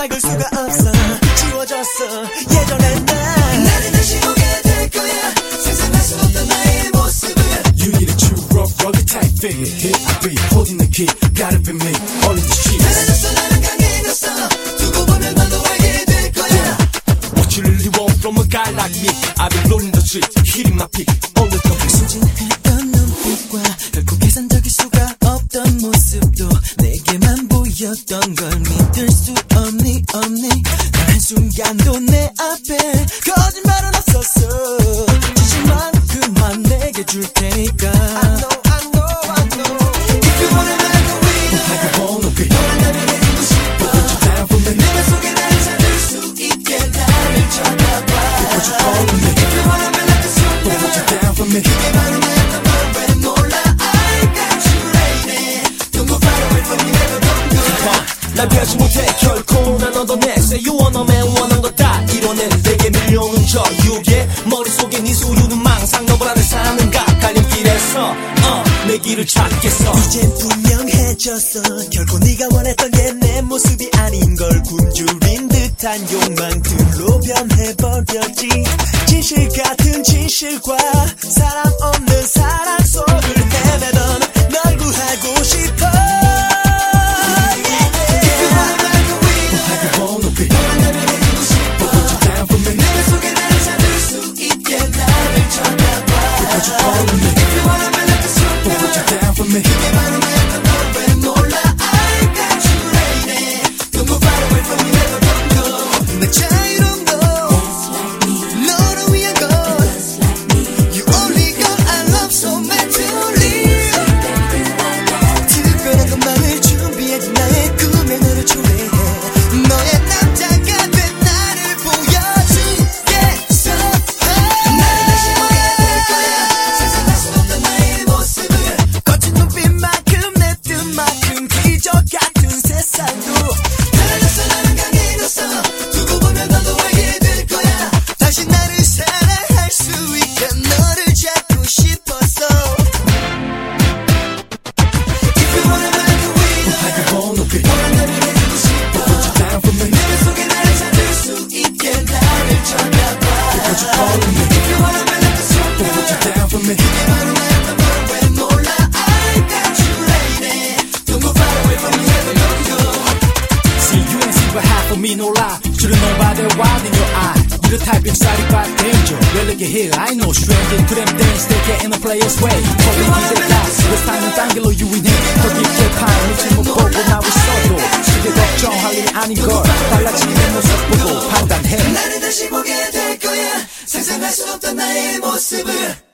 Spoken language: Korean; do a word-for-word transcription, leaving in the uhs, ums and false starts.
막을 수가 없어. 지워졌어 예전의 난. 나를 다시 보게 될 거야. 상상할 수 없던 나의 모습을. You need a true rough rugged type figure. Here I be holding the key. Gotta be me all in the streets. 달라졌어 나는 강해졌어. 두고 보면 너도 알게 될 거야. What you really want from a guy like me? I've been rolling the streets, hitting my peak. Always complete. 순진했던 눈빛과 결코 계산적일 수가 없던 모습도 내게만 보였던 걸 믿을 수 없니 없니. 단 한순간도 내 앞에 거짓말은 없었어. 진실만큼만 내게 줄 테니까. I know I know I know. If you wanna make a winner, How you wanna be? 너란다면 해주고 싶어. Put you down for me. 내 맘속에 나를 찾을 수 있게 나를 쳐다봐. What you calling me? If you wanna be like a superstar, Put you down for me. 그게 바로 나였던 걸 왜 몰라. I got you lady. Don't go far away from me, never don't go. 날 피하지 못해 결코 난 얻어내. Say you wanna man 원한 거 다 이뤄낸 내게 밀려오는 저 유괴. 머릿속에 네 소유는 망상. 너 불안해 사는가 갈림길에서 어, 내 길을 찾겠어. 이젠 분명해졌어. 결코 네가 원했던 게 내 모습이 아닌 걸. 굶주린 듯한 욕망들로 변해버렸지. 진실 같은 진실과 사람 없는 사랑 속을 헤매던 널 구하고 싶어. If you wanna make a winner, How you wanna be? 너란다면 해주고 싶어. Put you down for me. 내 맘속에 나를 찾을 수 있게 나를 쳐다봐. What you calling me? If you wanna be like a Put you superstar, down for me. 그게 바로 나였던 걸 왜 몰라. I got you lady. Don't go far away from me, never don't go. 내 자유로운 건 너를 위한 건. You only got I love so madly. 특별한 것만을 준비해진 나의 꿈에 너를 초대해. 너의 남자가 된 나를 보여주겠어. 나를 다시 보게 될 거야. 상상할 수 없던 나의 모습을. 거친 눈빛만큼 내 뜻만큼 기적 같은 세상도. 달라졌어 나는 강해졌어. 두고 보면 너도 알게 될 거야. 다시 나를 사랑할 수 있게 너를 잡고 싶었어. If you wanna make a winner, How you wanna be? 너란다면 해주고 싶어. Put you down for me. 내 맘속에 나를 찾을 수 있게 나를 쳐다봐. What you calling me? If you wanna be like a Put you superstar, down for me. 그게 바로 나였던 걸 왜 몰라. I got you lady. Don't go far away from me, never don't go. See you ain't see what half of me no lie. Should've known by the wild in your eye. You the type excited by danger. Really get here, I know stranger. To them things they get in a player's way. 거기 기대가 This time 딴 길로 유인해. 더 깊게 파헤치 못 보고 나고 있어도 크게 걱정할 일 아닌 걸. 달라진 내 모습 보고 판단해. 나를 다시 보게 될 거야. 상상할 수 없던 나의 모습을.